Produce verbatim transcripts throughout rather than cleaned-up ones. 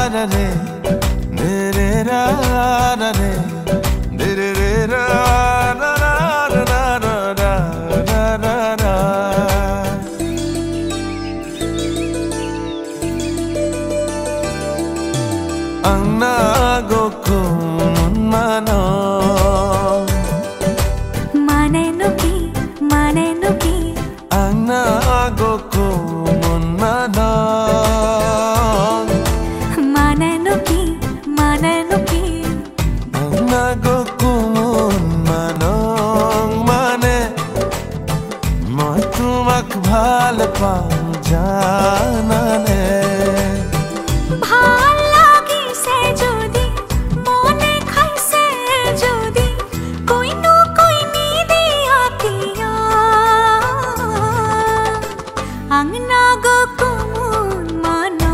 ra re re re ra ra re re re re ra ra ra ra ra ra ra ra ra Angna go kun mano mane no ki mane no ki Angna go kun mano mane no ki mane no ki Angna go kun mano mane moi tumak bhal pao jana ne ভাল লাগিছে যদি মনে খাইছে যদি কইনো কইনি দিয়া কিয়া আংনা গো কুমুন মানা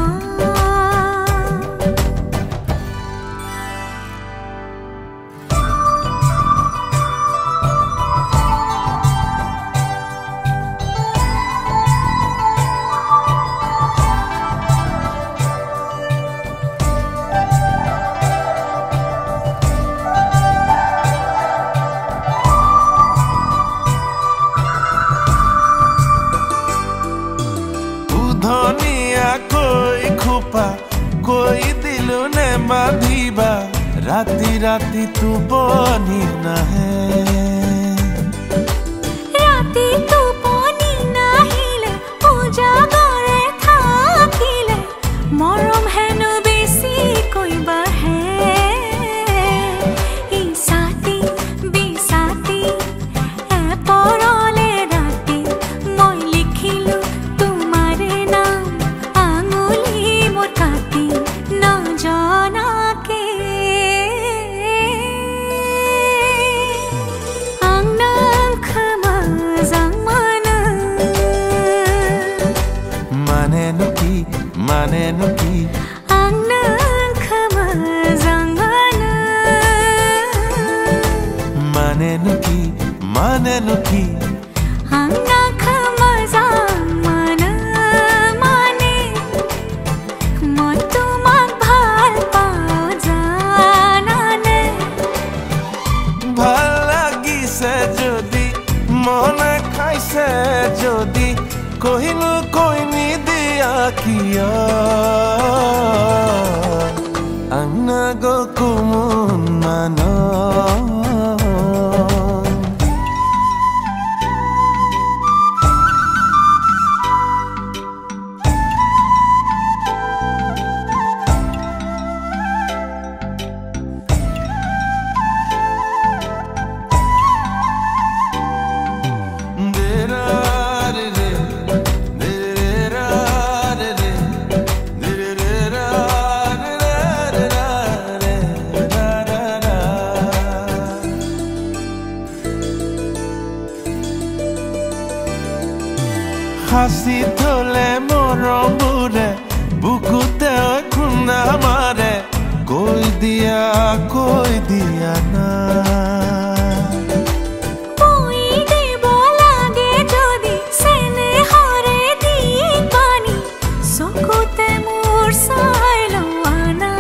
धनिया कोई खुपा कोई दिलु ने बांधिबा राती राती तू बनी ना है राती तू बनी नाहिले पूजा करे থাকিলে মরম হেনু বেশি কইবা হে ই সাথী বিসাথী এ পরলে রাতে মই লিখিলু তোমারে নাম আঙুলি মোর কাটি না জানাকে আংনা খামা জামানা माने नुकी माने नुकी Angna khama zangana माने नुकी माने नुकी Angna khama zangana mane moi tumak bhal pao jana ne ভাল লাগিছে যদি মনে খাইছে যদি কহিনু কইনি দিয়া কিয়া আংনা গো কুমুন মানো হাসি তোলে মরমুরে বুকুতে খুনা মারে কই দিয়া কই দিয়া না Koi debo lage jodi sene hore di pani sokute mor sailo ana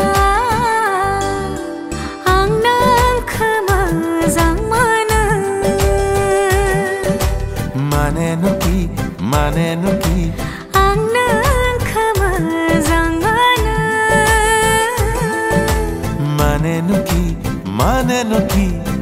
Angna khama zamana মানে নুকি মানে নুকি Angna khama zangana মানে নুকি মানে নুকি